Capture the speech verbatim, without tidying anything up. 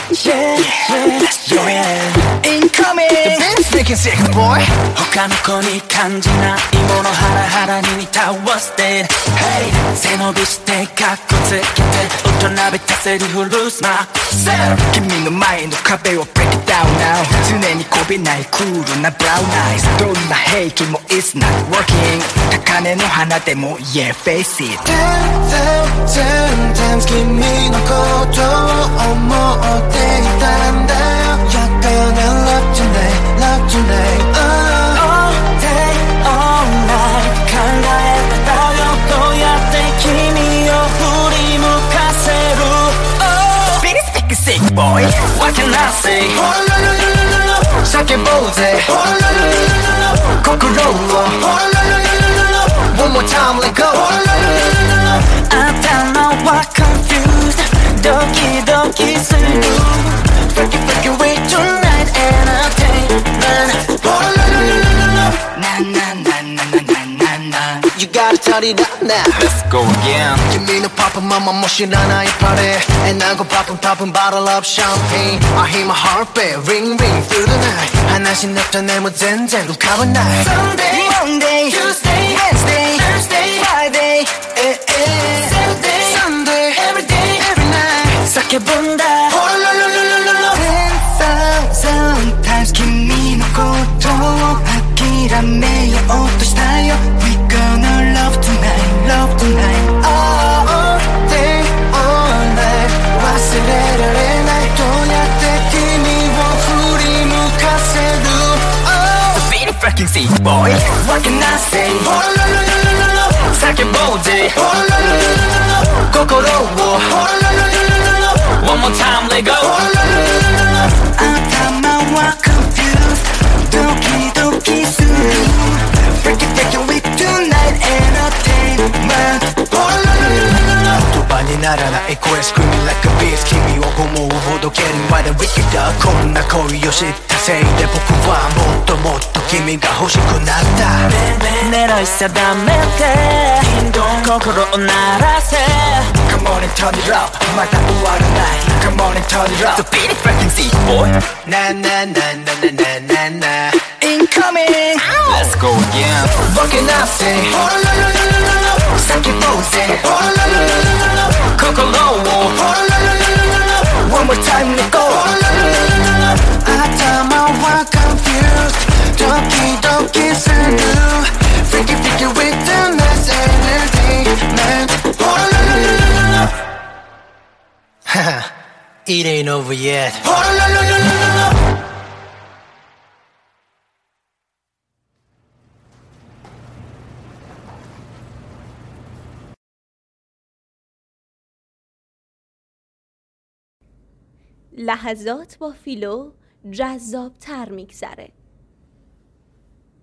Yeah, yeah, let's do it. Incoming, the beat's making sick, boy. 他の子に感じないものハラハラに似た What's that? Hey 背伸びしてカッコつけて大人びたセリフ Lose my self 君の前の壁を break it down now 常にこびないクールな brown eyes どんな兵器も It's not working 高嶺の花でも Yeah face it ten thousand times 君のことを思っていたんだよ약간의 love tonight love tonight All day all night 考えてたよどうやって君を振り向かせる Oh Big stick sick boy What can I say 叫ぼうぜ心を One more time let go 頭は confused ドキドキする Freaky freaky way tonight entertainment Na na na na na na na You gotta turn it up now Let's go again 君のパパママも知らないパレ And I go pop and pop and bottle up champagne I hear my heart beat ring ring through the night 話になったねも全然浮かばない Sunday Monday Tuesday Wednesday Thursday Friday eh, eh. Saturday Sunday Every day Every night 叫ぶんだ ten thousand times 君のことを諦めようとしたよ We gonna love tonight Love tonight All day all night 忘れられないどうやって君を振り向かせる The beat fucking sick boy What can I say 叫ぼうぜ心を One more time let go 頭は confused ドキドキする Freaky freaky with tonight entertainment 言葉にならない声 Screaming like a beast 君を思うほど Getting wild and wicked こんな恋を知ったせいで僕はもっともっと君が欲しくなった狙い定めて心を鳴らせ Come on and turn it up また終わらない Come on and turn it up The beat fucking sick boy Na na na na na na na Incoming Let's go again What can I say 叫ぼうぜ心を One more time let go 頭は confused ドキドキする Freaky freaky with the nice entertainment Haha It ain't over yet لحظات با فیلو جذاب تر میگذره.